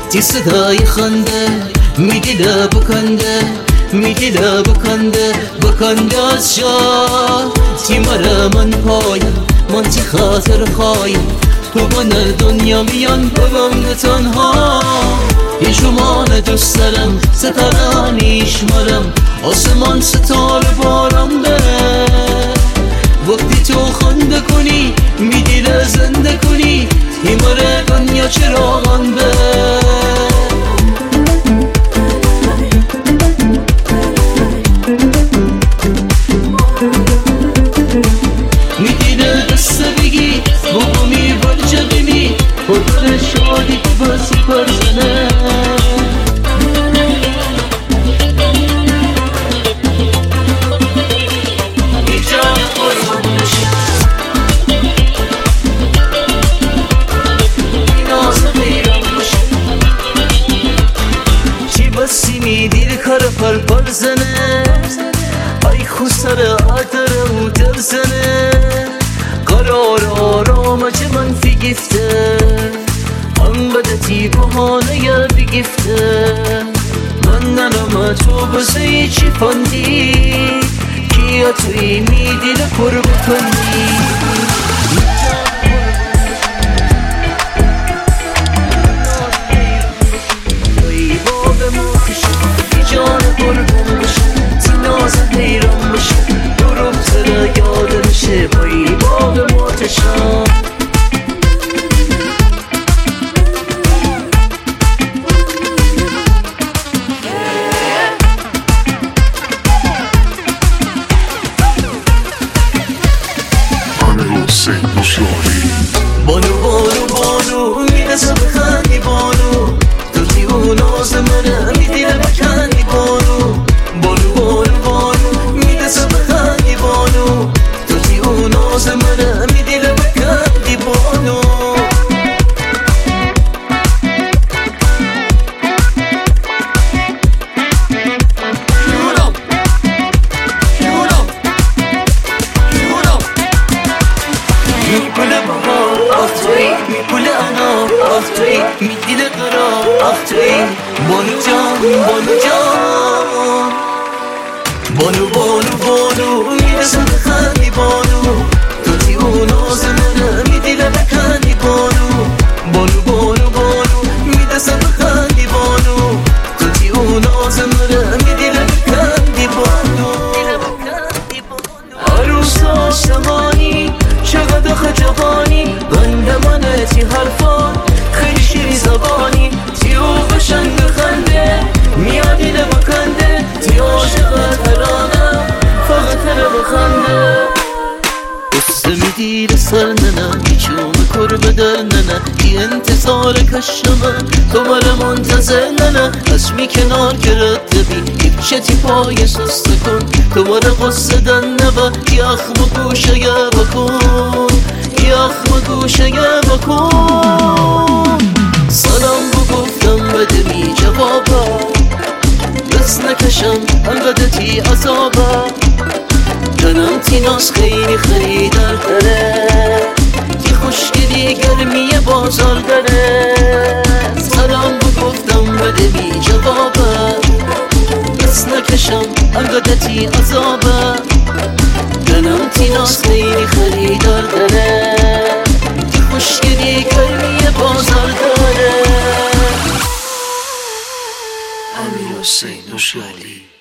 تی صدای خنده میدیده بکنده از جا تی مرا من پایم من تی خاطر خوایم تو من دنیا میان بگم تنها یشمان دوست دارم ستارانیش مرم آسمان ستاره بارم بره وقتی تو خنده کنی میدیده زنده کنی تی مره دنیا چراغان بره میدیده دست بگی بگمی برچه بمی خودر شادی که بسی پرزنه دیر کار پر زنه ای خسر آدر و در زنه قرار آرام چه منفی گفته انقدر تی بحانه یا بگفته من ننم تو بزی چی فندی کیا توی میدی لکر بکنی بانو میرسه بخندی بانو تو تیو ناز منه میدیره بکندی بانو میرسه بخندی بانو تو تیو ناز منه میدیره بکندی بانو میپوله انا آخ توی میدیده قرار آخ توی بانو جان میرسه بخندی بانو تو تیو ناز منه میدیده بکندی بانو میرسه بخندی بانو تو تیو ناز منه میدیده بکندی بانو عروس آسمانی چقدر خجبانی بنده منه تی حرفان خیلی شیری زبانی تی او بشنگ خنده میادی بکنده تی عاشق ترانه فقط تره بخنده قصه میدیره سر ننه بیچون کر بدر ننه ای انتظار کشمه تو مره منتظر ننه اسمی کنار گرد بی ایچه تی پای سسته کن تو مره قصه دن نبه یخم گوشه یه بکن یخم گوشه یه بکن سلام بگفتم بده می جوابه دست نکشم انقدر تی عذابه جنم تی ناز خیلی خریدر داره تی خوشگلی گرمی بازار داره سلام بگفتم بده می جوابه دست نکشم انقدر تی عذابه جنم تی ناز خیلی خریدر داره تی خوشگلی گرمی بازار داره امیر حسین نوشالی